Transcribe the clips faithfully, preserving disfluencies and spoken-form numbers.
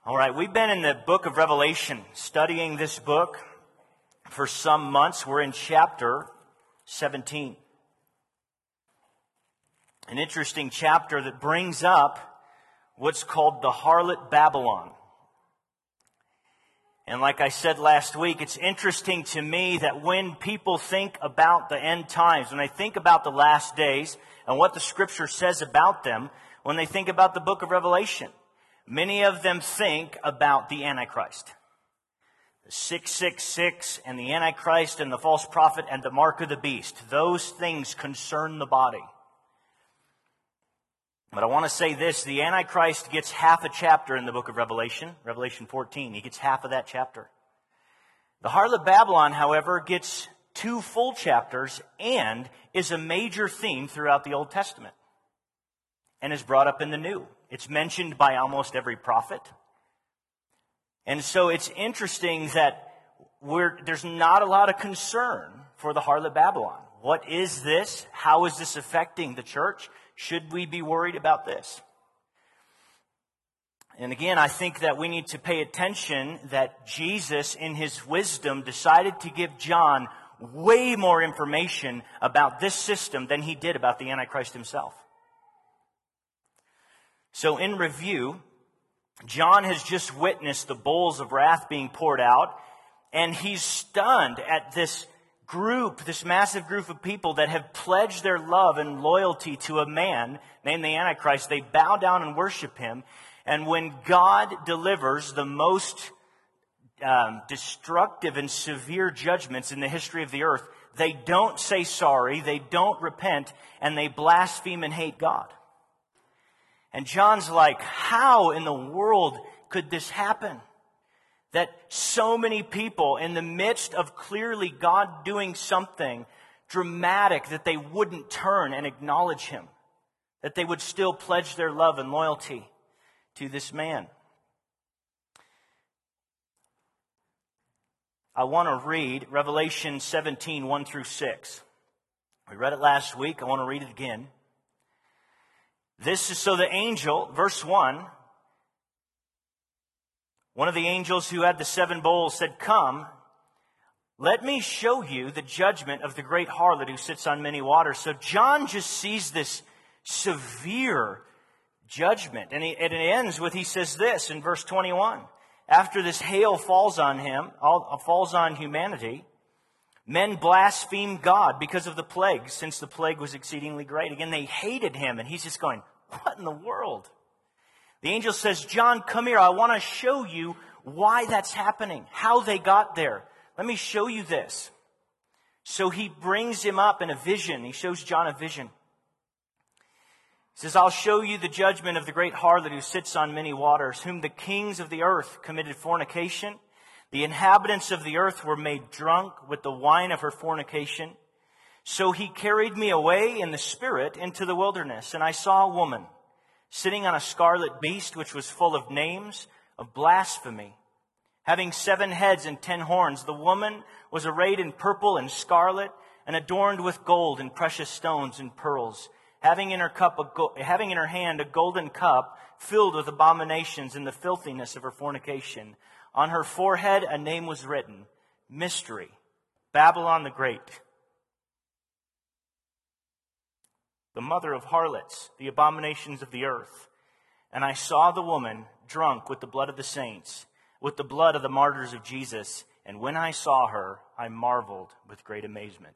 All right, we've been in the book of Revelation, studying this book for some months. We're in chapter seventeen. An interesting chapter that brings up what's called the harlot Babylon. And like I said last week, it's interesting to me that when people think about the end times, when they think about the last days and what the Scripture says about them, when they think about the book of Revelation, many of them think about the Antichrist. The six six six and the Antichrist and the false prophet and the mark of the beast. Those things concern the body. But I want to say this, the Antichrist gets half a chapter in the book of Revelation, Revelation fourteen. He gets half of that chapter. The harlot Babylon, however, gets two full chapters and is a major theme throughout the Old Testament and is brought up in the New. It's mentioned by almost every prophet. And so it's interesting that we're, there's not a lot of concern for the harlot Babylon. What is this? How is this affecting the church? Should we be worried about this? And again, I think that we need to pay attention that Jesus, in his wisdom, decided to give John way more information about this system than he did about the Antichrist himself. So in review, John has just witnessed the bowls of wrath being poured out, and he's stunned at this group, this massive group of people that have pledged their love and loyalty to a man named the Antichrist. They bow down and worship him. And when God delivers the most um, destructive and severe judgments in the history of the earth, they don't say sorry, they don't repent, and they blaspheme and hate God. And John's like, how in the world could this happen? That so many people, in the midst of clearly God doing something dramatic, that they wouldn't turn and acknowledge him. That they would still pledge their love and loyalty to this man. I want to read Revelation seventeen, one through six. We read it last week. I want to read it again. This is so the angel, verse one, one of the angels who had the seven bowls said, "Come, let me show you the judgment of the great harlot who sits on many waters." So John just sees this severe judgment. And, he, and it ends with, he says this in verse twenty-one. After this hail falls on him, all, falls on humanity, men blaspheme God because of the plague, since the plague was exceedingly great. Again, they hated him, and he's just going, what in the world? The angel says, John, come here. I want to show you why that's happening, how they got there. Let me show you this. So he brings him up in a vision. He shows John a vision. He says, I'll show you the judgment of the great harlot who sits on many waters, whom the kings of the earth committed fornication. The inhabitants of the earth were made drunk with the wine of her fornication. So he carried me away in the spirit into the wilderness, and I saw a woman sitting on a scarlet beast, which was full of names of blasphemy, having seven heads and ten horns. The woman was arrayed in purple and scarlet, and adorned with gold and precious stones and pearls, having in her cup, a go- having in her hand a golden cup filled with abominations and the filthiness of her fornication. On her forehead a name was written, Mystery, Babylon the Great, the mother of harlots, the abominations of the earth. And I saw the woman drunk with the blood of the saints, with the blood of the martyrs of Jesus. And when I saw her, I marveled with great amazement.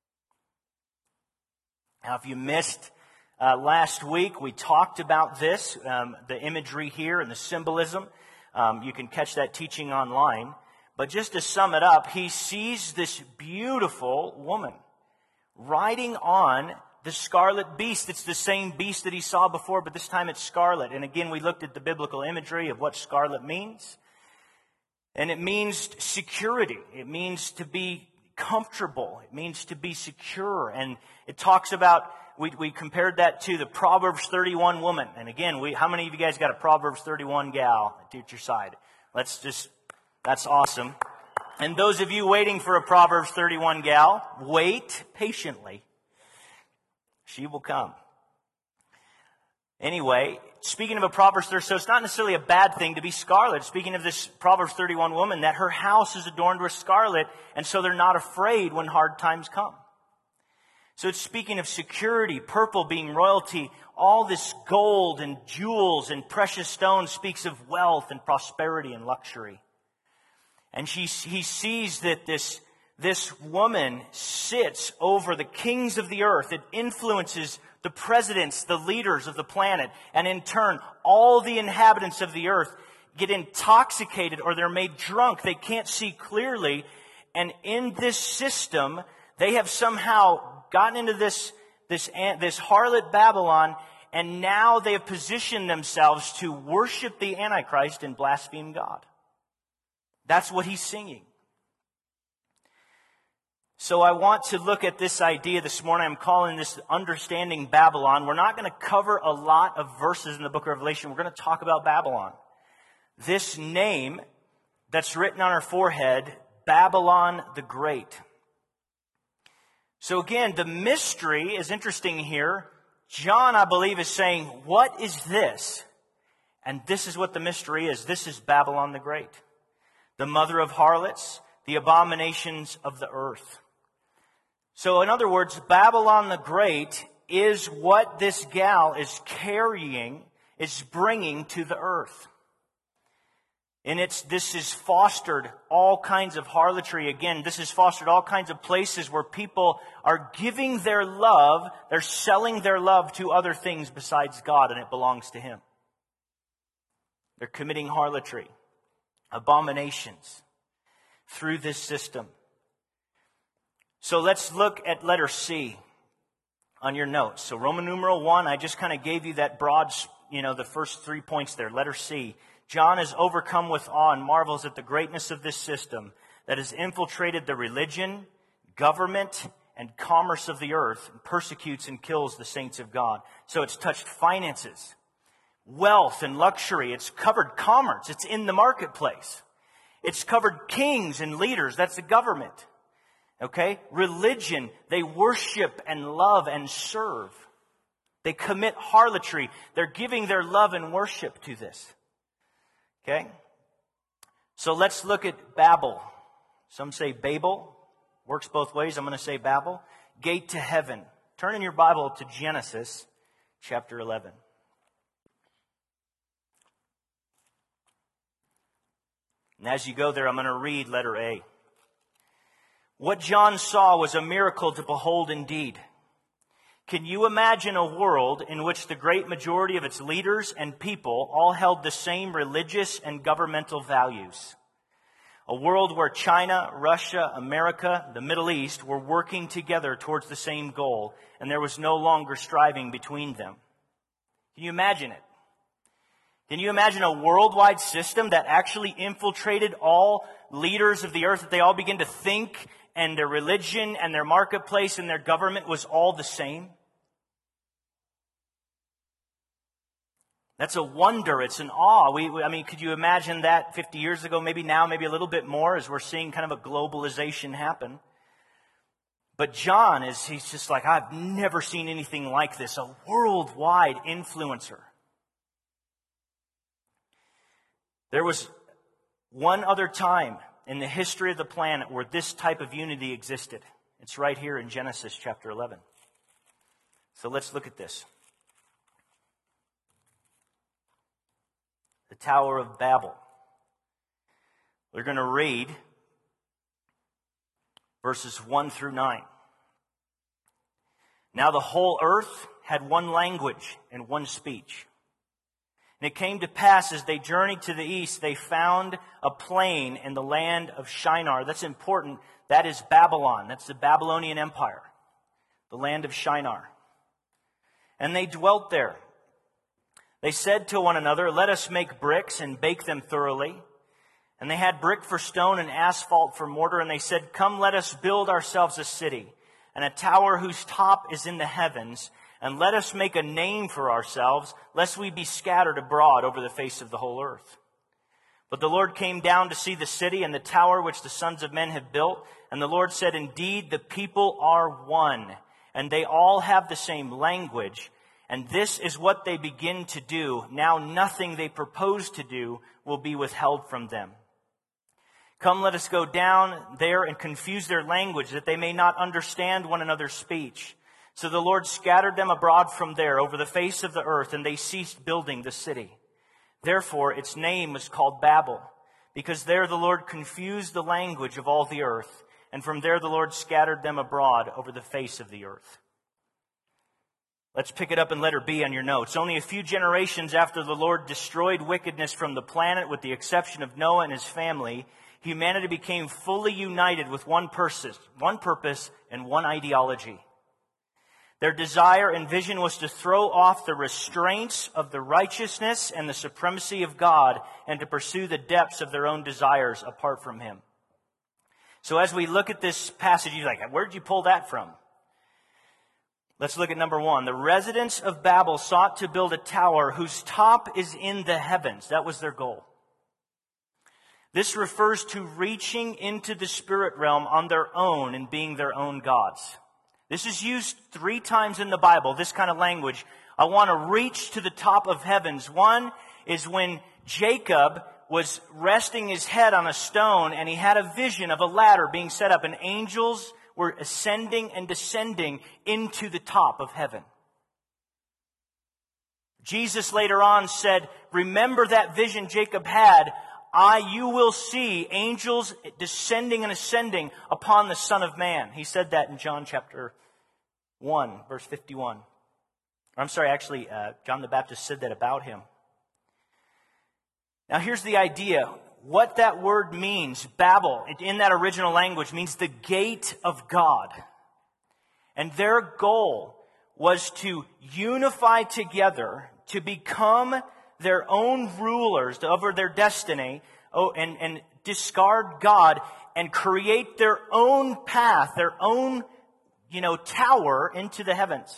Now, if you missed uh, last week, we talked about this, um, the imagery here and the symbolism. Um, you can catch that teaching online. But just to sum it up, he sees this beautiful woman riding on the scarlet beast. It's the same beast that he saw before, but this time it's scarlet. And again, we looked at the biblical imagery of what scarlet means. And it means security. It means to be comfortable. It means to be secure. And it talks about, we, we compared that to the Proverbs thirty-one woman. And again, we, how many of you guys got a Proverbs thirty-one gal at your side? Let's just, that's awesome. And those of you waiting for a Proverbs thirty-one gal, wait patiently. She will come. Anyway, speaking of a Proverbs thirty, so it's not necessarily a bad thing to be scarlet. Speaking of this Proverbs thirty-one woman, that her house is adorned with scarlet, and so they're not afraid when hard times come. So it's speaking of security, purple being royalty. All this gold and jewels and precious stones speaks of wealth and prosperity and luxury. And she, he sees that this, this woman sits over the kings of the earth. It influences the presidents, the leaders of the planet. And in turn, all the inhabitants of the earth get intoxicated or they're made drunk. They can't see clearly. And in this system, they have somehow gotten into this, this, this harlot Babylon, and now they have positioned themselves to worship the Antichrist and blaspheme God. That's what he's singing. So I want to look at this idea this morning. I'm calling this Understanding Babylon. We're not going to cover a lot of verses in the book of Revelation. We're going to talk about Babylon. This name that's written on our forehead, Babylon the Great. So again, the mystery is interesting here. John, I believe, is saying, what is this? And this is what the mystery is. This is Babylon the Great, the mother of harlots, the abominations of the earth. So in other words, Babylon the Great is what this gal is carrying, is bringing to the earth. And it's, this has fostered all kinds of harlotry. Again, this has fostered all kinds of places where people are giving their love, they're selling their love to other things besides God, and it belongs to Him. They're committing harlotry, abominations through this system. So let's look at letter C on your notes. So Roman numeral one, I just kind of gave you that broad, you know, the first three points there. Letter C. John is overcome with awe and marvels at the greatness of this system that has infiltrated the religion, government, and commerce of the earth, and persecutes and kills the saints of God. So it's touched finances, wealth, and luxury. It's covered commerce. It's in the marketplace. It's covered kings and leaders. That's the government. Okay? Religion. They worship and love and serve. They commit harlotry. They're giving their love and worship to this. Okay? So let's look at Babel. Some say Babel. Works both ways. I'm going to say Babel. Gate to heaven. Turn in your Bible to Genesis chapter eleven. And as you go there, I'm going to read letter A. What John saw was a miracle to behold indeed. Can you imagine a world in which the great majority of its leaders and people all held the same religious and governmental values? A world where China, Russia, America, the Middle East were working together towards the same goal, and there was no longer striving between them. Can you imagine it? Can you imagine a worldwide system that actually infiltrated all leaders of the earth, that they all begin to think, and their religion and their marketplace and their government was all the same? That's a wonder. It's an awe. We, I mean, could you imagine that fifty years ago, maybe now, maybe a little bit more, as we're seeing kind of a globalization happen? But John is, he's just like, I've never seen anything like this. A worldwide influencer. There was one other time in the history of the planet where this type of unity existed. It's right here in Genesis chapter eleven. So let's look at this. The Tower of Babel. We're going to read verses one through nine. Now the whole earth had one language and one speech. And it came to pass as they journeyed to the east, they found a plain in the land of Shinar. That's important. That is Babylon. That's the Babylonian Empire. The land of Shinar. And they dwelt there. They said to one another, let us make bricks and bake them thoroughly. And they had brick for stone and asphalt for mortar. And they said, come, let us build ourselves a city and a tower whose top is in the heavens. And let us make a name for ourselves, lest we be scattered abroad over the face of the whole earth. But the Lord came down to see the city and the tower which the sons of men have built. And the Lord said, indeed, the people are one, and they all have the same language. And this is what they begin to do. Now nothing they propose to do will be withheld from them. Come, let us go down there and confuse their language, that they may not understand one another's speech. So the Lord scattered them abroad from there over the face of the earth, and they ceased building the city. Therefore its name was called Babel, because there the Lord confused the language of all the earth, and from there the Lord scattered them abroad over the face of the earth. Let's pick it up in letter B on your notes. Only a few generations after the Lord destroyed wickedness from the planet, with the exception of Noah and his family, humanity became fully united with one purpose, one purpose and one ideology. Their desire and vision was to throw off the restraints of the righteousness and the supremacy of God and to pursue the depths of their own desires apart from Him. So as we look at this passage, you're like, where did you pull that from? Let's look at number one. The residents of Babel sought to build a tower whose top is in the heavens. That was their goal. This refers to reaching into the spirit realm on their own and being their own gods. This is used three times in the Bible, this kind of language. I want to reach to the top of heavens. One is when Jacob was resting his head on a stone and he had a vision of a ladder being set up and angels were ascending and descending into the top of heaven. Jesus later on said, remember that vision Jacob had. I, you will see angels descending and ascending upon the Son of Man. He said that in John chapter one, verse fifty-one. I'm sorry, actually, uh, John the Baptist said that about him. Now here's the idea. What that word means, Babel, in that original language, means the gate of God. And their goal was to unify together, to become their own rulers over their destiny, oh, and, and discard God and create their own path, their own, you know, tower into the heavens.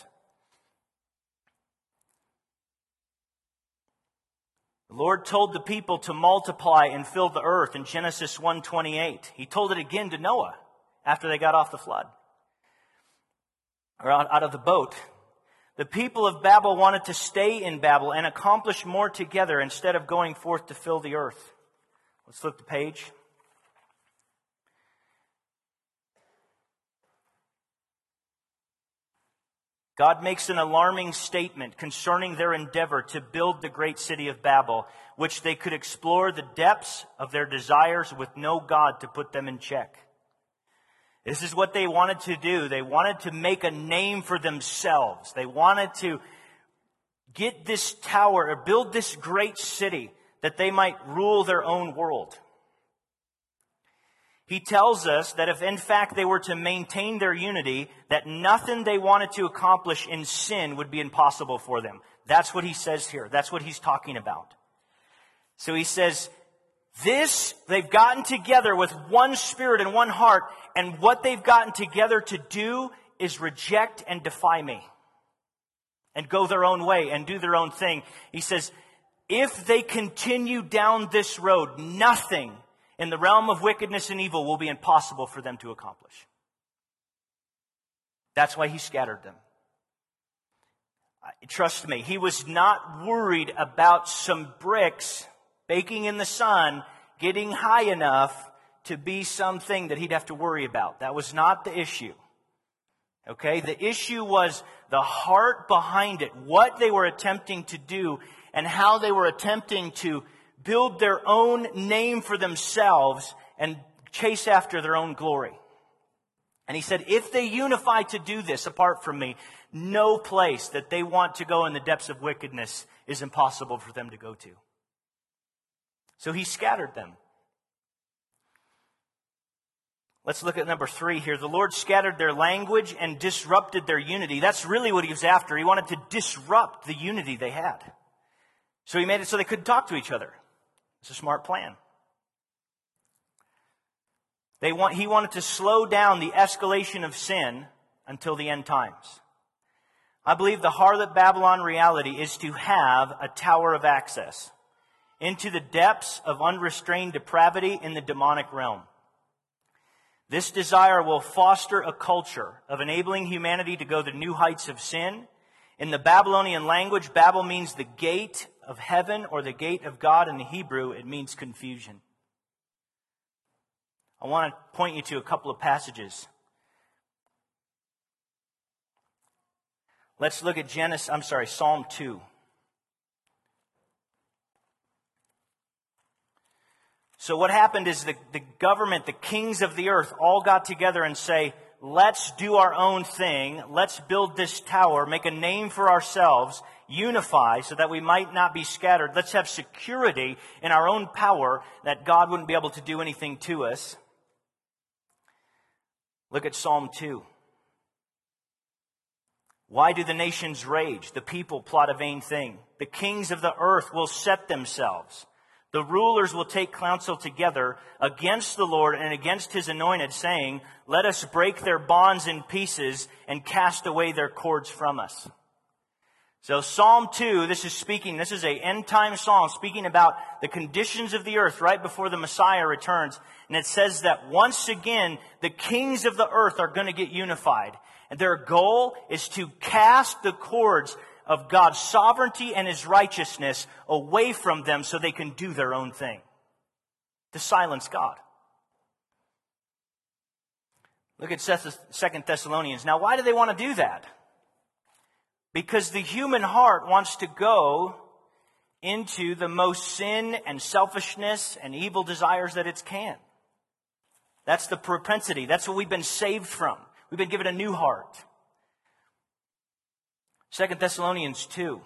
The Lord told the people to multiply and fill the earth in Genesis one twenty-eight. He told it again to Noah after they got off the flood, or out, out of the boat. The people of Babel wanted to stay in Babel and accomplish more together instead of going forth to fill the earth. Let's flip the page. God makes an alarming statement concerning their endeavor to build the great city of Babel, which they could explore the depths of their desires with no God to put them in check. This is what they wanted to do. They wanted to make a name for themselves. They wanted to get this tower or build this great city that they might rule their own world. He tells us that if in fact they were to maintain their unity, that nothing they wanted to accomplish in sin would be impossible for them. That's what he says here. That's what he's talking about. So he says, this, they've gotten together with one spirit and one heart, and what they've gotten together to do is reject and defy me and go their own way and do their own thing. He says, if they continue down this road, nothing in the realm of wickedness and evil will be impossible for them to accomplish. That's why he scattered them. Trust me, he was not worried about some bricks baking in the sun getting high enough to be something that he'd have to worry about. That was not the issue. Okay, the issue was the heart behind it, what they were attempting to do and how they were attempting to build their own name for themselves and chase after their own glory. And he said, if they unify to do this apart from me, no place that they want to go in the depths of wickedness is impossible for them to go to. So he scattered them. Let's look at number three here. The Lord scattered their language and disrupted their unity. That's really what he was after. He wanted to disrupt the unity they had. So he made it so they couldn't talk to each other. It's a smart plan. They want, he wanted to slow down the escalation of sin until the end times. I believe the harlot Babylon reality is to have a tower of access into the depths of unrestrained depravity in the demonic realm. This desire will foster a culture of enabling humanity to go to new heights of sin, In the Babylonian language, Babel means the gate of heaven or the gate of God. In the Hebrew, it means confusion. I want to point you to a couple of passages. Let's look at Genesis, I'm sorry, Psalm two. So what happened is the, the government, the kings of the earth all got together and say, let's do our own thing. Let's build this tower, make a name for ourselves, unify so that we might not be scattered. Let's have security in our own power that God wouldn't be able to do anything to us. Look at Psalm two. Why do the nations rage? The people plot a vain thing. The kings of the earth will set themselves. The rulers will take counsel together against the Lord and against His anointed, saying, let us break their bonds in pieces and cast away their cords from us. So Psalm two, this is speaking, this is a end-time psalm speaking about the conditions of the earth right before the Messiah returns. And it says that once again, the kings of the earth are going to get unified. And their goal is to cast the cords of God's sovereignty and His righteousness away from them so they can do their own thing. To silence God. Look at Second Thessalonians. Now, why do they want to do that? Because the human heart wants to go into the most sin and selfishness and evil desires that it can. That's the propensity. That's what we've been saved from. We've been given a new heart. Second Thessalonians two.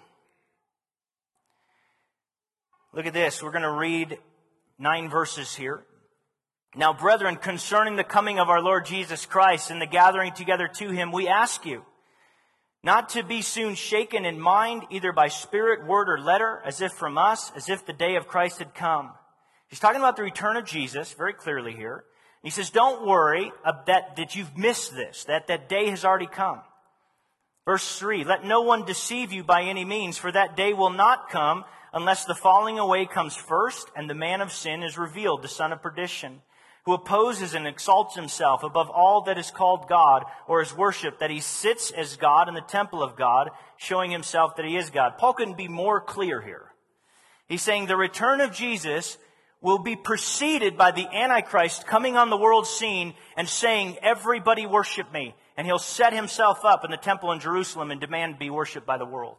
Look at this. We're going to read nine verses here. Now, brethren, concerning the coming of our Lord Jesus Christ and the gathering together to Him, we ask you not to be soon shaken in mind, either by spirit, word, or letter, as if from us, as if the day of Christ had come. He's talking about the return of Jesus very clearly here. He says, don't worry that, that you've missed this, that that day has already come. Verse three, let no one deceive you by any means, for that day will not come unless the falling away comes first and the man of sin is revealed, the son of perdition, who opposes and exalts himself above all that is called God or is worshipped, that he sits as God in the temple of God, showing himself that he is God. Paul couldn't be more clear here. He's saying the return of Jesus will be preceded by the Antichrist coming on the world scene and saying, everybody worship me. And he'll set himself up in the temple in Jerusalem and demand to be worshipped by the world.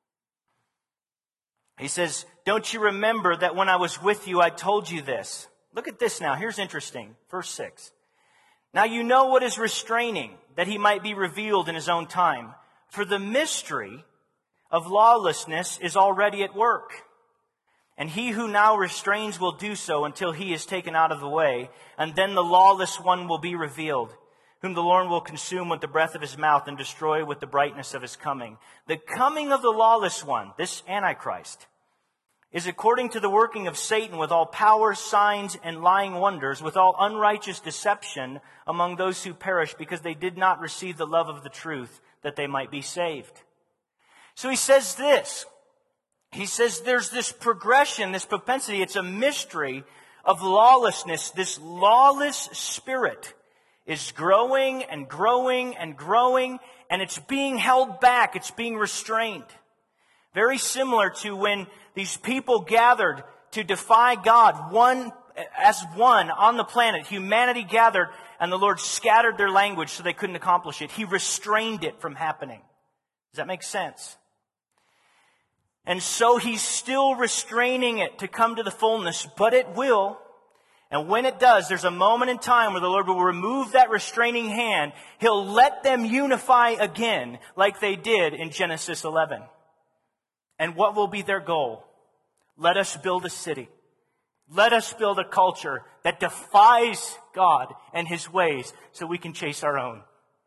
He says, don't you remember that when I was with you, I told you this? Look at this now. Here's interesting. Verse six. Now you know what is restraining, that he might be revealed in his own time. For the mystery of lawlessness is already at work. And he who now restrains will do so until he is taken out of the way. And then the lawless one will be revealed, whom the Lord will consume with the breath of his mouth and destroy with the brightness of his coming. The coming of the lawless one, this Antichrist, is according to the working of Satan with all power, signs, and lying wonders, with all unrighteous deception among those who perish, because they did not receive the love of the truth, that they might be saved. So he says this. He says there's this progression, this propensity, it's a mystery of lawlessness. This lawless spirit is growing and growing and growing, and it's being held back, it's being restrained. Very similar to when these people gathered to defy God, one as one on the planet. Humanity gathered, and the Lord scattered their language so they couldn't accomplish it. He restrained it from happening. Does that make sense? And so He's still restraining it to come to the fullness, but it will. And when it does, there's a moment in time where the Lord will remove that restraining hand. He'll let them unify again, like they did in Genesis eleven. And what will be their goal? Let us build a city. Let us build a culture that defies God and His ways so we can chase our own.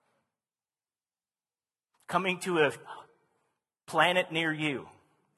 Coming to a planet near you.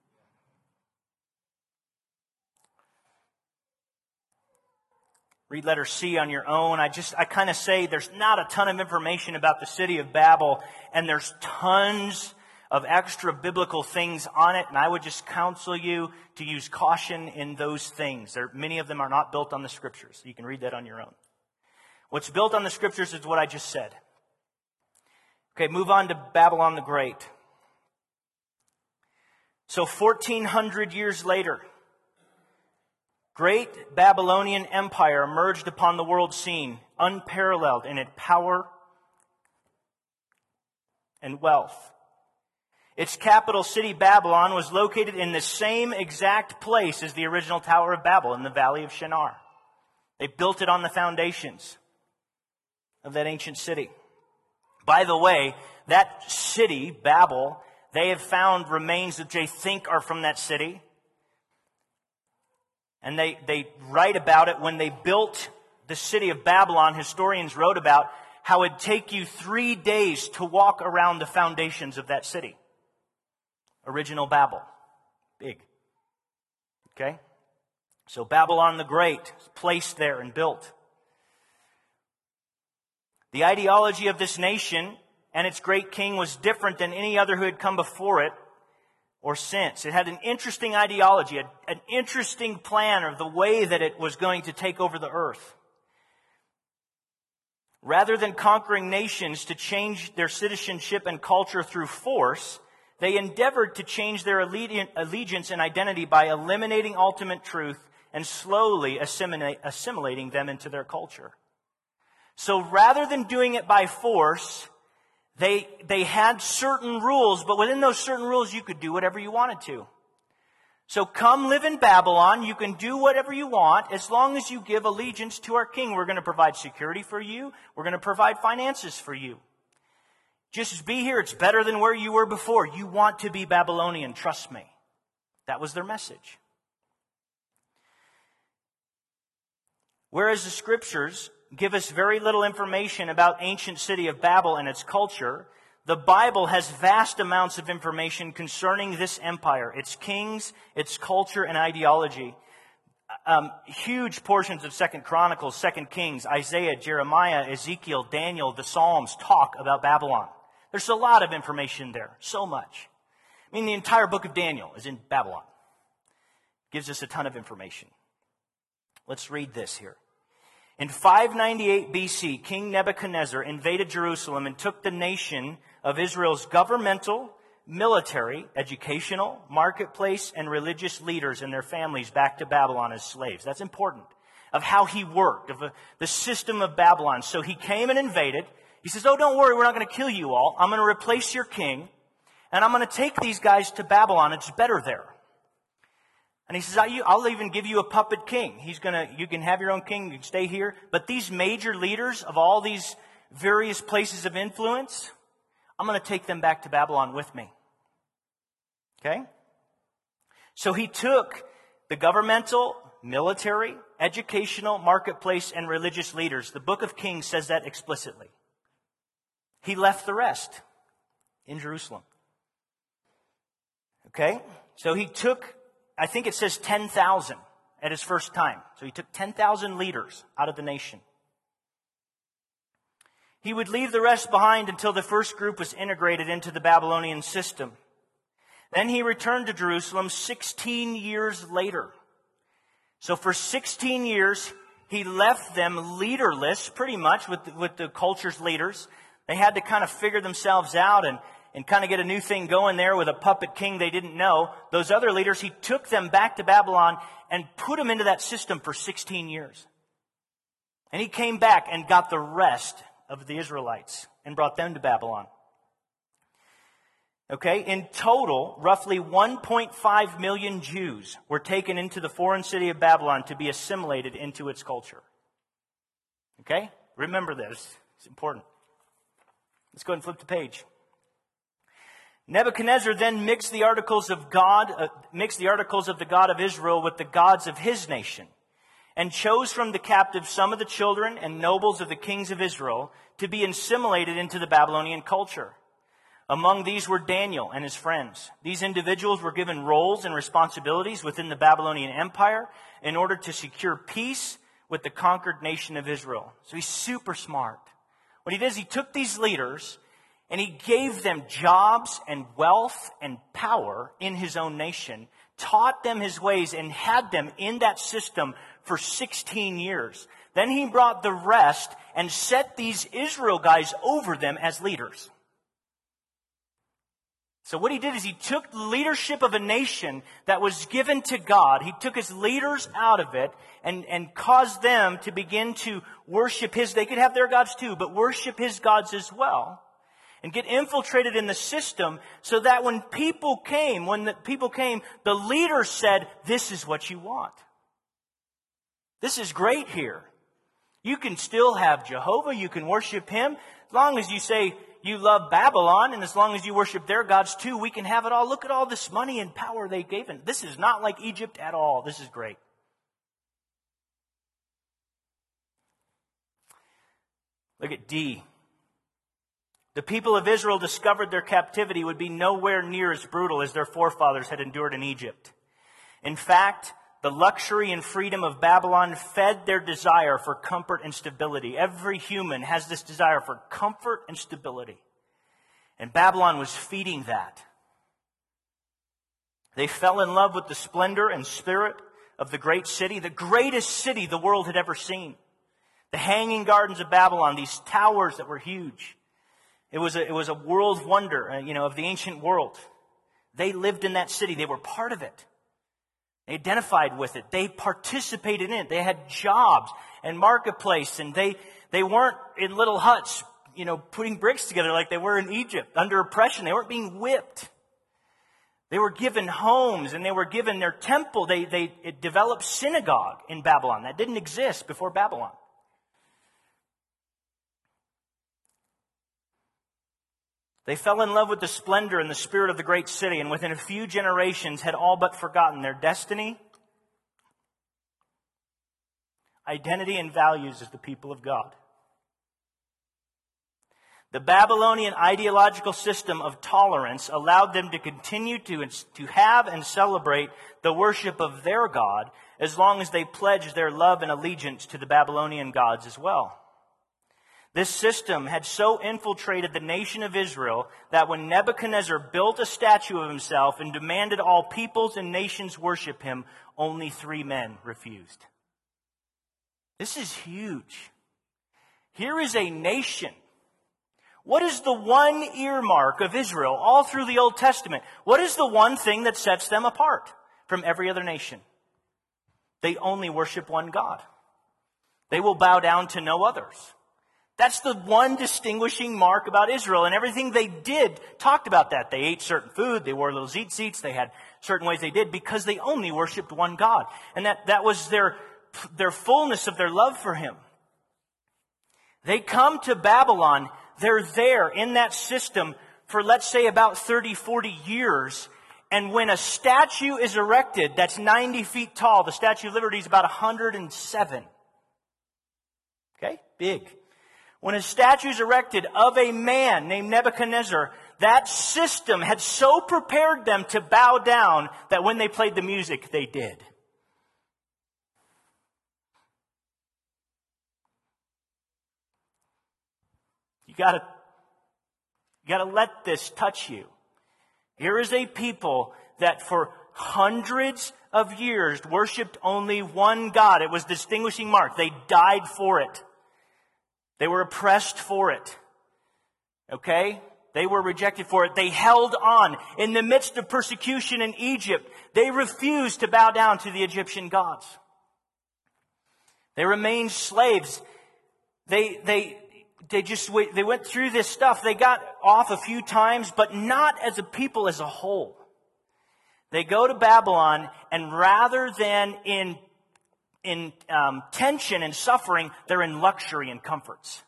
Read letter C on your own. I just, I kind of say there's not a ton of information about the city of Babel, and there's tons of extra biblical things on it, and I would just counsel you to use caution in those things. There, many of them are not built on the Scriptures. You can read that on your own. What's built on the Scriptures is what I just said. Okay, move on to Babylon the Great. So fourteen hundred years later, great Babylonian empire emerged upon the world scene, unparalleled in its power and wealth. Its capital city, Babylon, was located in the same exact place as the original Tower of Babel in the Valley of Shinar. They built it on the foundations of that ancient city. By the way, that city, Babel, they have found remains that they think are from that city. And they, they write about it when they built the city of Babylon. Historians wrote about how it'd take you three days to walk around the foundations of that city. Original Babel. Big. Okay? So Babylon the Great is placed there and built. The ideology of this nation and its great king was different than any other who had come before it or since. It had an interesting ideology, an interesting plan of the way that it was going to take over the earth. Rather than conquering nations to change their citizenship and culture through force, they endeavored to change their allegiance and identity by eliminating ultimate truth and slowly assimilating them into their culture. So rather than doing it by force, they, they had certain rules, but within those certain rules you could do whatever you wanted to. So come live in Babylon, you can do whatever you want as long as you give allegiance to our king. We're going to provide security for you. We're going to provide finances for you. Just be here. It's better than where you were before. You want to be Babylonian. Trust me. That was their message. Whereas the scriptures give us very little information about ancient city of Babel and its culture, the Bible has vast amounts of information concerning this empire, its kings, its culture, and ideology. Um, huge portions of Second Chronicles, Second Kings, Isaiah, Jeremiah, Ezekiel, Daniel, the Psalms talk about Babylon. There's a lot of information there. So much. I mean, the entire book of Daniel is in Babylon. Gives us a ton of information. Let's read this here. In five ninety-eight B C, King Nebuchadnezzar invaded Jerusalem and took the nation of Israel's governmental, military, educational, marketplace, and religious leaders and their families back to Babylon as slaves. That's important. Of how he worked, of the system of Babylon. So he came and invaded. He says, oh, don't worry, we're not going to kill you all. I'm going to replace your king, and I'm going to take these guys to Babylon. It's better there. And he says, I'll even give you a puppet king. He's going to, you can have your own king, you can stay here. But these major leaders of all these various places of influence, I'm going to take them back to Babylon with me. Okay? So he took the governmental, military, educational, marketplace, and religious leaders. The book of Kings says that explicitly. He left the rest in Jerusalem. Okay? So he took, I think it says ten thousand at his first time. So he took ten thousand leaders out of the nation. He would leave the rest behind until the first group was integrated into the Babylonian system. Then he returned to Jerusalem sixteen years later. So for sixteen years, he left them leaderless, pretty much, with the, with the culture's leaders. They had to kind of figure themselves out and, and kind of get a new thing going there with a puppet king they didn't know. Those other leaders, he took them back to Babylon and put them into that system for sixteen years. And he came back and got the rest of the Israelites and brought them to Babylon. Okay, in total, roughly one point five million Jews were taken into the foreign city of Babylon to be assimilated into its culture. Okay, remember this. It's important. Let's go ahead and flip the page. Nebuchadnezzar then mixed the articles of God, uh, mixed the articles of the God of Israel with the gods of his nation, and chose from the captives some of the children and nobles of the kings of Israel to be assimilated into the Babylonian culture. Among these were Daniel and his friends. These individuals were given roles and responsibilities within the Babylonian Empire in order to secure peace with the conquered nation of Israel. So he's super smart. What he did is he took these leaders and he gave them jobs and wealth and power in his own nation, taught them his ways, and had them in that system for sixteen years. Then he brought the rest and set these Israel guys over them as leaders. So what he did is he took the leadership of a nation that was given to God. He took his leaders out of it and, and caused them to begin to worship his, they could have their gods too, but worship his gods as well. And get infiltrated in the system so that when people came, when the people came, the leaders said, this is what you want. This is great here. You can still have Jehovah, you can worship him, as long as you say, you love Babylon, and as long as you worship their gods too, we can have it all. Look at all this money and power they've given. This is not like Egypt at all. This is great. Look at D. The people of Israel discovered their captivity would be nowhere near as brutal as their forefathers had endured in Egypt. In fact, the luxury and freedom of Babylon fed their desire for comfort and stability. Every human has this desire for comfort and stability. And Babylon was feeding that. They fell in love with the splendor and spirit of the great city, the greatest city the world had ever seen. The hanging gardens of Babylon, these towers that were huge. It was a, it was a world wonder, uh, you know, of the ancient world. They lived in that city. They were part of it. They identified with it. They participated in it. They had jobs and marketplace, and they, they weren't in little huts, you know, putting bricks together like they were in Egypt under oppression. They weren't being whipped. They were given homes, and they were given their temple. They, they it developed synagogue in Babylon. That didn't exist before Babylon. They fell in love with the splendor and the spirit of the great city, and within a few generations had all but forgotten their destiny, identity, and values as the people of God. The Babylonian ideological system of tolerance allowed them to continue to, to have and celebrate the worship of their God as long as they pledged their love and allegiance to the Babylonian gods as well. This system had so infiltrated the nation of Israel that when Nebuchadnezzar built a statue of himself and demanded all peoples and nations worship him, only three men refused. This is huge. Here is a nation. What is the one earmark of Israel all through the Old Testament? What is the one thing that sets them apart from every other nation? They only worship one God. They will bow down to no others. That's the one distinguishing mark about Israel, and everything they did talked about that. They ate certain food, they wore little tzitzits, they had certain ways they did because they only worshiped one God. And that, that was their, their fullness of their love for him. They come to Babylon, they're there in that system for, let's say, about thirty, forty years. And when a statue is erected that's ninety feet tall, the Statue of Liberty is about one hundred seven. Okay? Big. When a statue is erected of a man named Nebuchadnezzar, that system had so prepared them to bow down that when they played the music, they did. You gotta, you gotta let this touch you. Here is a people that for hundreds of years worshipped only one God. It was a distinguishing mark. They died for it. They were oppressed for it. Okay? They were rejected for it. They held on. In the midst of persecution in Egypt, they refused to bow down to the Egyptian gods. They remained slaves. They, they, they just, they went through this stuff. They got off a few times, but not as a people as a whole. They go to Babylon, and rather than in in um, tension and suffering, they're in luxury and comforts.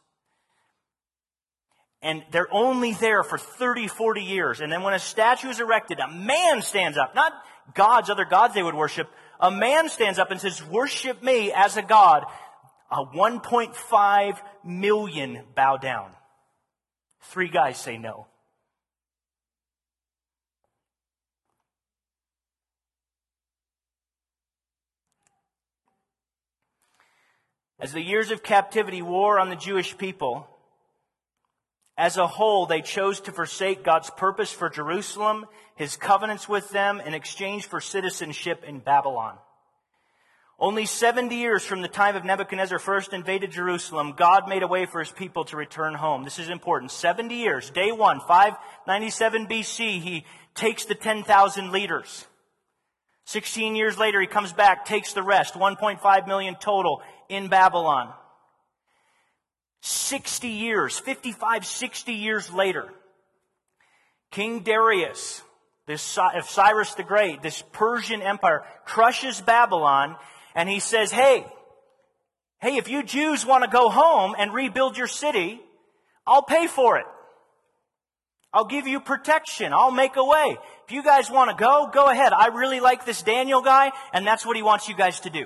And they're only there for thirty, forty years. And then when a statue is erected, a man stands up. Not gods, other gods they would worship. A man stands up and says, worship me as a god. A one point five million bow down. Three guys say no. As the years of captivity wore on the Jewish people, as a whole, they chose to forsake God's purpose for Jerusalem, His covenants with them, in exchange for citizenship in Babylon. Only seventy years from the time of Nebuchadnezzar first invaded Jerusalem, God made a way for his people to return home. This is important. seventy years. Day one, five ninety-seven B C, he takes the ten thousand leaders. sixteen years later, he comes back, takes the rest. one point five million total in Babylon. sixty years, fifty-five, sixty years later, King Darius, this of Cyrus the Great, this Persian empire, crushes Babylon, and he says, hey, hey, if you Jews want to go home and rebuild your city, I'll pay for it. I'll give you protection. I'll make a way. If you guys want to go, go ahead. I really like this Daniel guy, and that's what he wants you guys to do.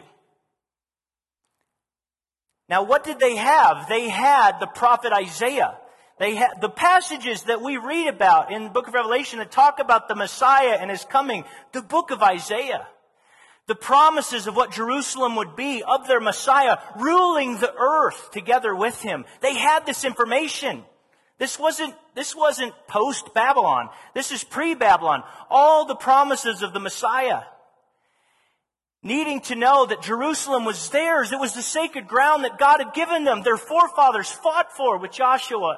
Now, what did they have? They had the prophet Isaiah. They had the passages that we read about in the book of Revelation that talk about the Messiah and his coming. The book of Isaiah. The promises of what Jerusalem would be, of their Messiah, ruling the earth together with him. They had this information. This wasn't, this wasn't post-Babylon. This is pre-Babylon. All the promises of the Messiah. Needing to know that Jerusalem was theirs. It was the sacred ground that God had given them. Their forefathers fought for with Joshua.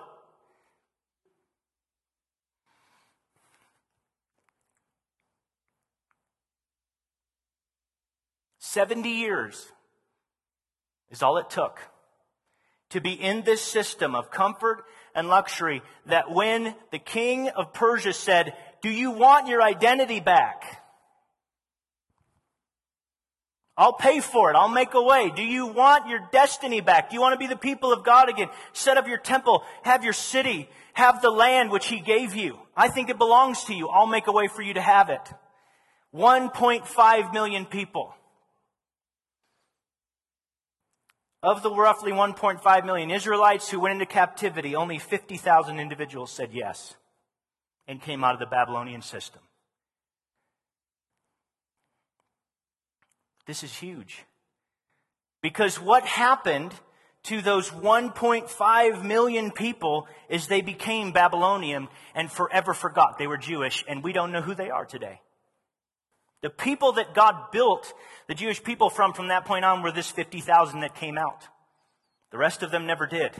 Seventy years is all it took to be in this system of comfort and luxury that when the king of Persia said, do you want your identity back? I'll pay for it. I'll make a way. Do you want your destiny back? Do you want to be the people of God again? Set up your temple. Have your city. Have the land which he gave you. I think it belongs to you. I'll make a way for you to have it. one point five million people. Of the roughly one point five million Israelites who went into captivity, only fifty thousand individuals said yes and came out of the Babylonian system. This is huge. Because what happened to those one point five million people is they became Babylonian and forever forgot they were Jewish, and we don't know who they are today. The people that God built the Jewish people from from that point on were this fifty thousand that came out. The rest of them never did.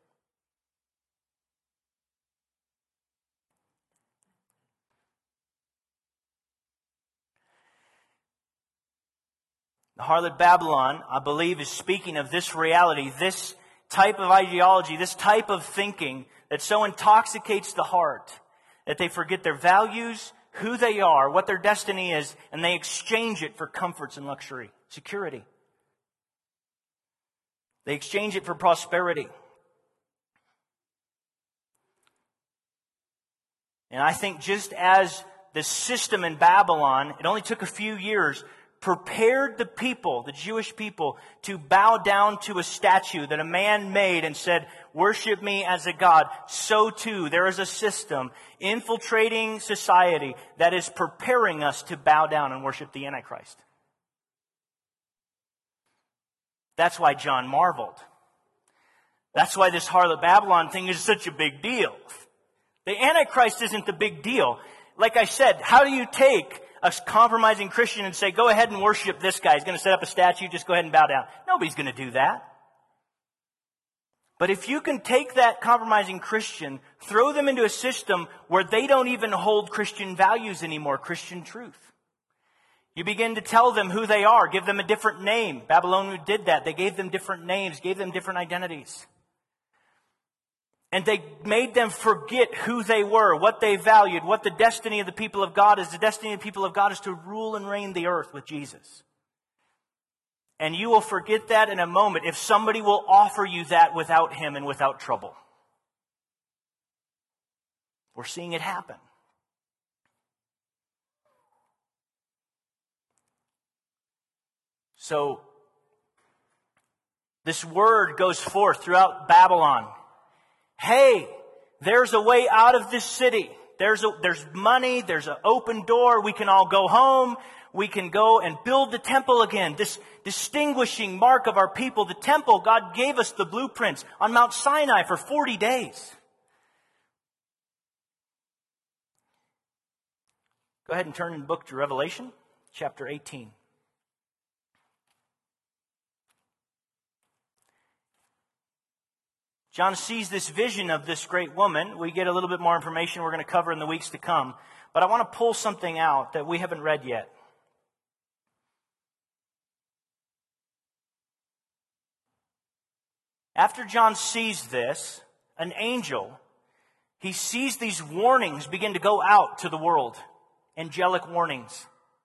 The harlot Babylon, I believe, is speaking of this reality, this type of ideology, this type of thinking that so intoxicates the heart that they forget their values, who they are, what their destiny is, and they exchange it for comforts and luxury, security. They exchange it for prosperity. And I think just as the system in Babylon, it only took a few years, prepared the people, the Jewish people, to bow down to a statue that a man made and said, worship me as a god. So too, there is a system infiltrating society that is preparing us to bow down and worship the Antichrist. That's why John marveled. That's why this harlot Babylon thing is such a big deal. The Antichrist isn't the big deal. Like I said, how do you take a compromising Christian and say, go ahead and worship this guy. He's going to set up a statue. Just go ahead and bow down. Nobody's going to do that. But if you can take that compromising Christian, throw them into a system where they don't even hold Christian values anymore, Christian truth. You begin to tell them who they are, give them a different name. Babylon did that. They gave them different names, gave them different identities. And they made them forget who they were, what they valued, what the destiny of the people of God is. The destiny of the people of God is to rule and reign the earth with Jesus. And you will forget that in a moment if somebody will offer you that without him and without trouble. We're seeing it happen. So, this word goes forth throughout Babylon. Hey, there's a way out of this city. There's a, there's money. There's an open door. We can all go home. We can go and build the temple again. This distinguishing mark of our people, the temple, God gave us the blueprints on Mount Sinai for forty days. Go ahead and turn in the book to Revelation, chapter eighteen. John sees this vision of this great woman. We get a little bit more information we're going to cover in the weeks to come. But I want to pull something out that we haven't read yet. After John sees this, an angel, he sees these warnings begin to go out to the world. Angelic warnings.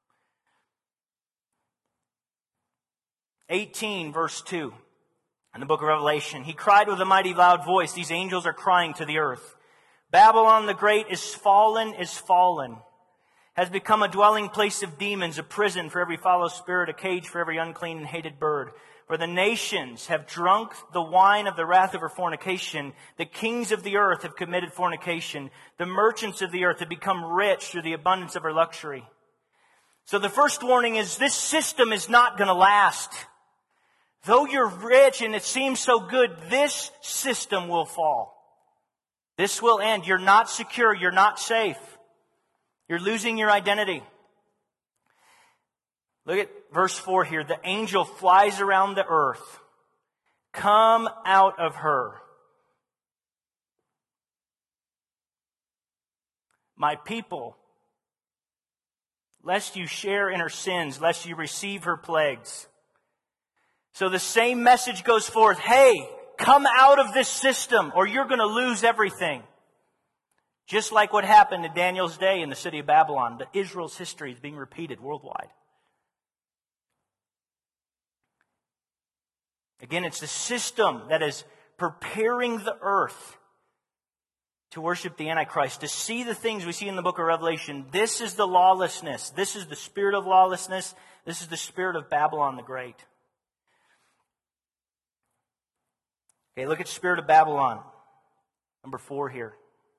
eighteen, verse two. In the book of Revelation, he cried with a mighty loud voice. These angels are crying to the earth. Babylon the Great is fallen, is fallen. Has become a dwelling place of demons, a prison for every foul spirit, a cage for every unclean and hated bird. For the nations have drunk the wine of the wrath of her fornication. The kings of the earth have committed fornication. The merchants of the earth have become rich through the abundance of her luxury. So the first warning is this system is not going to last. Though you're rich and it seems so good, this system will fall. This will end. You're not secure. You're not safe. You're losing your identity. Look at verse four here. The angel flies around the earth. Come out of her. My people, lest you share in her sins, lest you receive her plagues. So the same message goes forth. Hey, come out of this system or you're going to lose everything. Just like what happened in Daniel's day in the city of Babylon. The Israel's history is being repeated worldwide. Again, it's the system that is preparing the earth to worship the Antichrist, to see the things we see in the book of Revelation. This is the lawlessness. This is the spirit of lawlessness. This is the spirit of Babylon the Great. Okay, look at Spirit of Babylon. Number four here.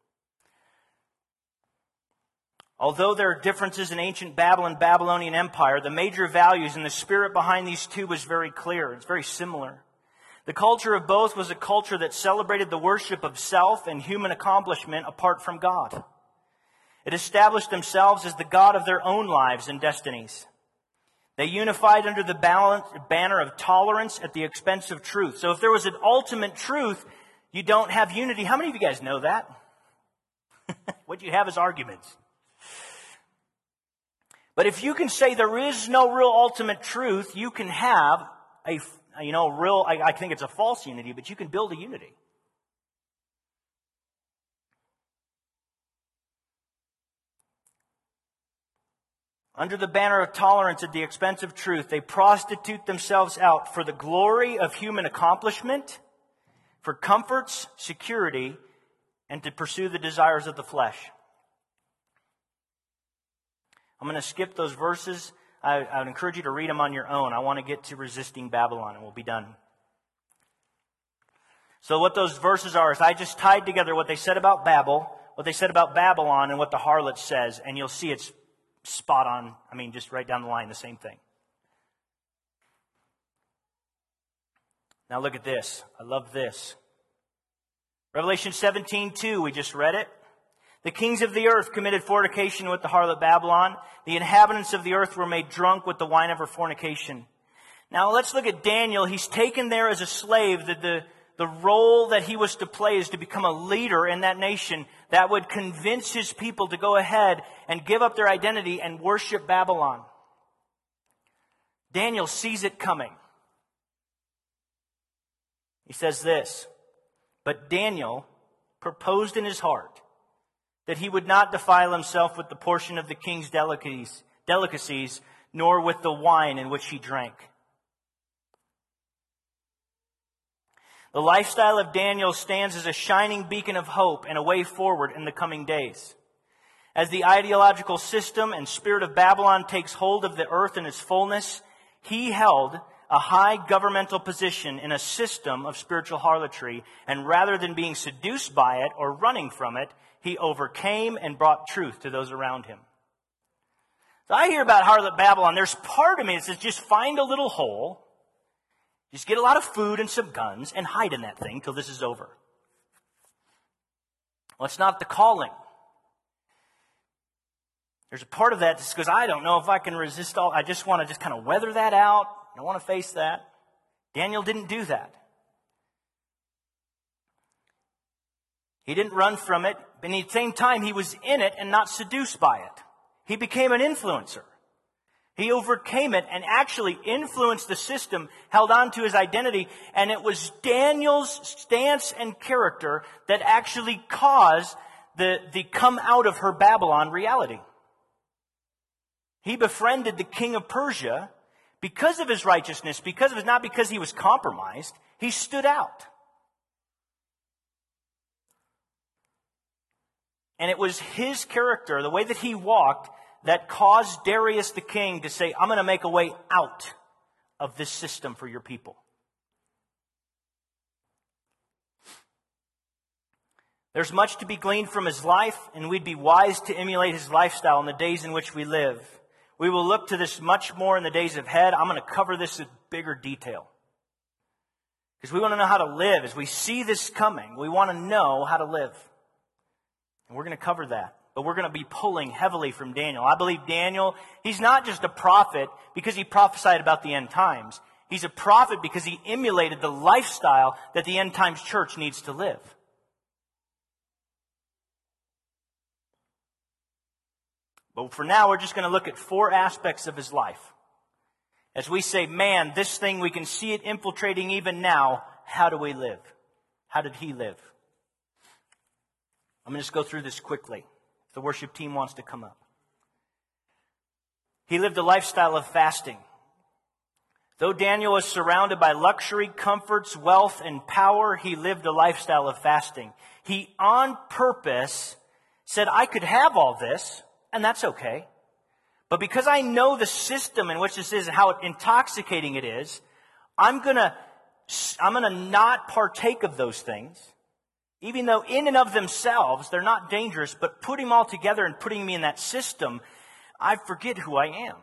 Although there are differences in ancient Babylon and Babylonian Empire, the major values and the spirit behind these two was very clear. It's very similar. The culture of both was a culture that celebrated the worship of self and human accomplishment apart from God. It established themselves as the God of their own lives and destinies. They unified under the banner of tolerance at the expense of truth. So if there was an ultimate truth, you don't have unity. How many of you guys know that? What you have is arguments. But if you can say there is no real ultimate truth, you can have a, you know, real, I, I think it's a false unity, but you can build a unity. Under the banner of tolerance at the expense of truth, they prostitute themselves out for the glory of human accomplishment, for comforts, security, and to pursue the desires of the flesh. I'm going to skip those verses. I, I would encourage you to read them on your own. I want to get to resisting Babylon, and we'll be done. So what those verses are is I just tied together what they said about Babel, what they said about Babylon, and what the harlot says, and you'll see it's spot on. I mean, just right down the line, the same thing. Now look at this. I love this. Revelation seventeen two, we just read it. The kings of the earth committed fornication with the harlot Babylon. The inhabitants of the earth were made drunk with the wine of her fornication. Now let's look at Daniel. He's taken there as a slave. The, the, the role that he was to play is to become a leader in that nation that would convince his people to go ahead and give up their identity and worship Babylon. Daniel sees it coming. He says this, but Daniel proposed in his heart that he would not defile himself with the portion of the king's delicacies, delicacies, nor with the wine in which he drank. The lifestyle of Daniel stands as a shining beacon of hope and a way forward in the coming days. As the ideological system and spirit of Babylon takes hold of the earth in its fullness, he held a high governmental position in a system of spiritual harlotry, and rather than being seduced by it or running from it, he overcame and brought truth to those around him. So I hear about harlot Babylon. There's part of me that says just find a little hole, just get a lot of food and some guns, and hide in that thing till this is over. Well, it's not the calling. There's a part of that that goes, I don't know if I can resist all. I just want to just kind of weather that out. I don't want to face that. Daniel didn't do that. He didn't run from it, but at the same time, he was in it and not seduced by it. He became an influencer. He overcame it and actually influenced the system, held on to his identity, and it was Daniel's stance and character that actually caused the, the come out of her Babylon reality. He befriended the king of Persia because of his righteousness, because of his, not because he was compromised. He stood out. And it was his character, the way that he walked, that caused Darius the king to say, I'm going to make a way out of this system for your people. There's much to be gleaned from his life, and we'd be wise to emulate his lifestyle in the days in which we live. We will look to this much more in the days ahead. I'm going to cover this in bigger detail. Because we want to know how to live. As we see this coming, we want to know how to live. And we're going to cover that. But we're going to be pulling heavily from Daniel. I believe Daniel, he's not just a prophet because he prophesied about the end times. He's a prophet because he emulated the lifestyle that the end times church needs to live. But for now, we're just going to look at four aspects of his life. As we say, man, this thing, we can see it infiltrating even now. How do we live? How did he live? I'm going to just go through this quickly. The worship team wants to come up. He lived a lifestyle of fasting. Though Daniel was surrounded by luxury, comforts, wealth, and power, he lived a lifestyle of fasting. He, on purpose, said, I could have all this, and that's okay. But because I know the system in which this is and how intoxicating it is, I'm going to I'm going to not partake of those things. Even though in and of themselves, they're not dangerous, but putting them all together and putting me in that system, I forget who I am.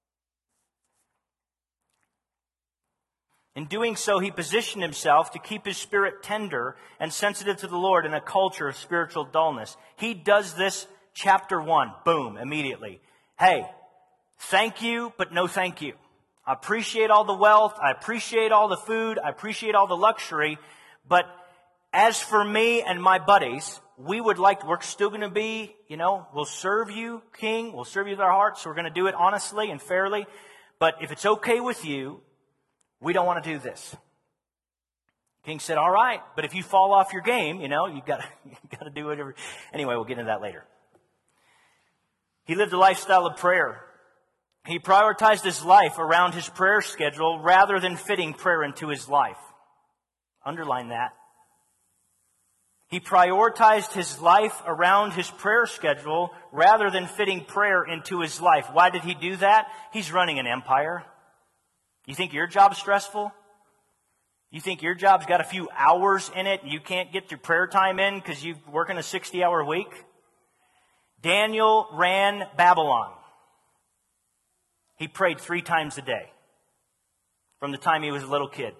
In doing so, he positioned himself to keep his spirit tender and sensitive to the Lord in a culture of spiritual dullness. He does this, chapter one, boom, immediately. Hey, thank you, but no thank you. I appreciate all the wealth, I appreciate all the food, I appreciate all the luxury, but as for me and my buddies, we would like, we're still going to be, you know, we'll serve you, King. We'll serve you with our hearts. So we're going to do it honestly and fairly. But if it's okay with you, we don't want to do this. King said, all right. But if you fall off your game, you know, you got you got to do whatever. Anyway, we'll get into that later. He lived a lifestyle of prayer. He prioritized his life around his prayer schedule rather than fitting prayer into his life. Underline that. He prioritized his life around his prayer schedule rather than fitting prayer into his life. Why did he do that? He's running an empire. You think your job's stressful? You think your job's got a few hours in it and you can't get your prayer time in because you're working a sixty-hour week? Daniel ran Babylon. He prayed three times a day from the time he was a little kid.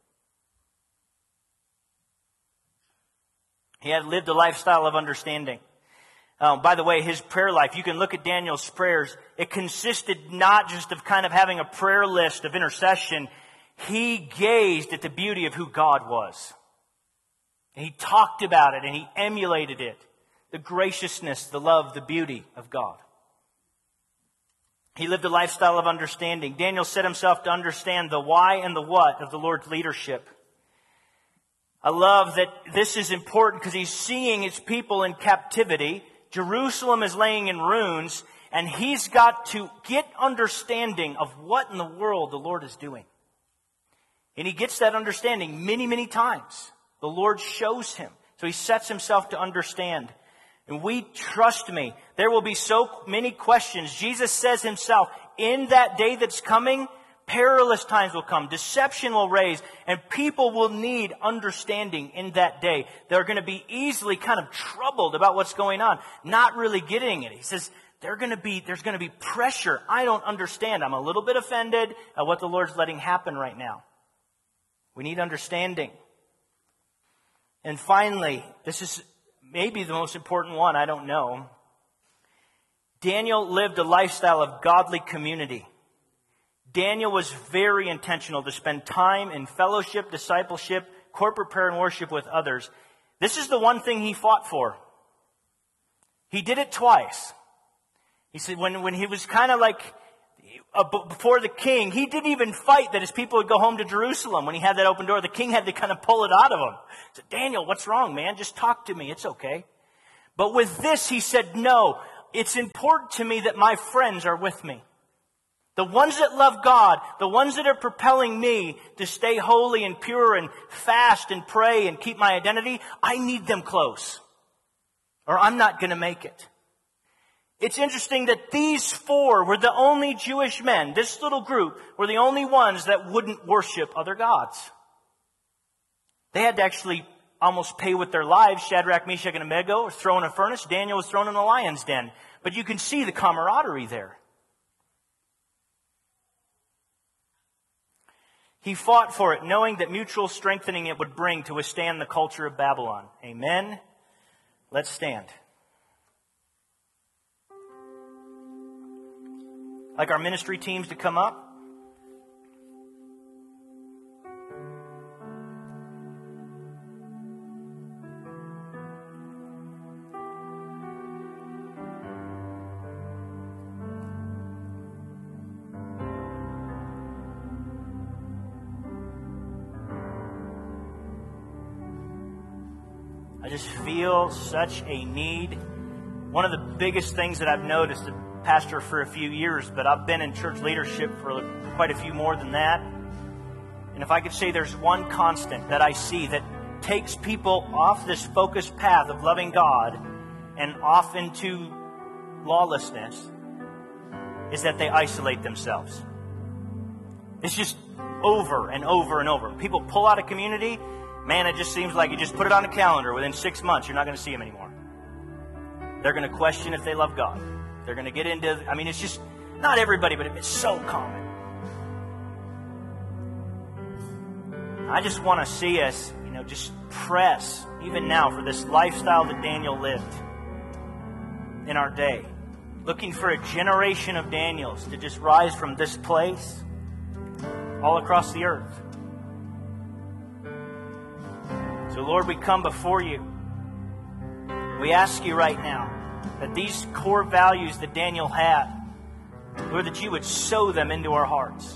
He had lived a lifestyle of understanding. Um, by the way, his prayer life, you can look at Daniel's prayers. It consisted not just of kind of having a prayer list of intercession. He gazed at the beauty of who God was. And he talked about it and he emulated it. The graciousness, the love, the beauty of God. He lived a lifestyle of understanding. Daniel set himself to understand the why and the what of the Lord's leadership. I love that this is important because he's seeing his people in captivity. Jerusalem is laying in ruins, and he's got to get understanding of what in the world the Lord is doing. And he gets that understanding many, many times. The Lord shows him. So he sets himself to understand. And we, trust me, there will be so many questions. Jesus says himself, in that day that's coming, perilous times will come. Deception will raise. And people will need understanding in that day. They're going to be easily kind of troubled about what's going on. Not really getting it. He says, they're going to be, there's going to be pressure. I don't understand. I'm a little bit offended at what the Lord's letting happen right now. We need understanding. And finally, this is maybe the most important one. I don't know. Daniel lived a lifestyle of godly community. Daniel was very intentional to spend time in fellowship, discipleship, corporate prayer, and worship with others. This is the one thing he fought for. He did it twice. He said when, when he was kind of like uh, before the king, he didn't even fight that his people would go home to Jerusalem when he had that open door. The king had to kind of pull it out of him. He said, Daniel, what's wrong, man? Just talk to me. It's okay. But with this, he said, no, it's important to me that my friends are with me. The ones that love God, the ones that are propelling me to stay holy and pure and fast and pray and keep my identity, I need them close. Or I'm not going to make it. It's interesting that these four were the only Jewish men, this little group, were the only ones that wouldn't worship other gods. They had to actually almost pay with their lives. Shadrach, Meshach, and Abednego were thrown in a furnace. Daniel was thrown in the lion's den. But you can see the camaraderie there. He fought for it, knowing that mutual strengthening it would bring to withstand the culture of Babylon. Amen. Let's stand. Like our ministry teams to come up. I just feel such a need. One of the biggest things that I've noticed, a pastor for a few years, but I've been in church leadership for quite a few more than that. And if I could say there's one constant that I see that takes people off this focused path of loving God and off into lawlessness, is that they isolate themselves. It's just over and over and over. People pull out of community. Man, it just seems like you just put it on a calendar. Within six months, you're not going to see them anymore. They're going to question if they love God. They're going to get into, I mean, it's just, not everybody, but it's so common. I just want to see us, you know, just press, even now, for this lifestyle that Daniel lived in our day. Looking for a generation of Daniels to just rise from this place all across the earth. So, Lord, we come before you. We ask you right now that these core values that Daniel had, Lord, that you would sow them into our hearts.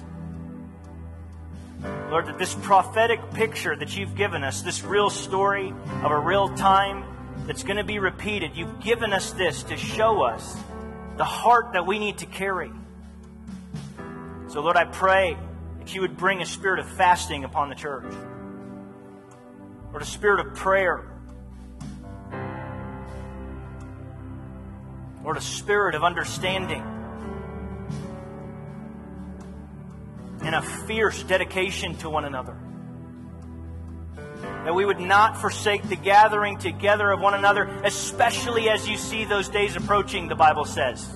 Lord, that this prophetic picture that you've given us, this real story of a real time that's going to be repeated, you've given us this to show us the heart that we need to carry. So, Lord, I pray that you would bring a spirit of fasting upon the church. Lord, a spirit of prayer. Lord, a spirit of understanding. And a fierce dedication to one another. That we would not forsake the gathering together of one another, especially as you see those days approaching, the Bible says.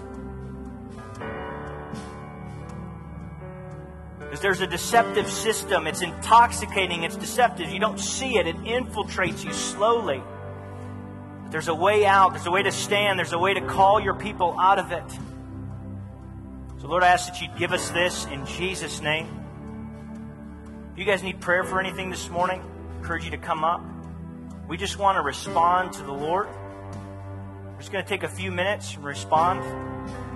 Because there's a deceptive system. It's intoxicating. It's deceptive. You don't see it. It infiltrates you slowly. But there's a way out. There's a way to stand. There's a way to call your people out of it. So, Lord, I ask that you'd give us this in Jesus' name. If you guys need prayer for anything this morning, I encourage you to come up. We just want to respond to the Lord. We're just going to take a few minutes and respond.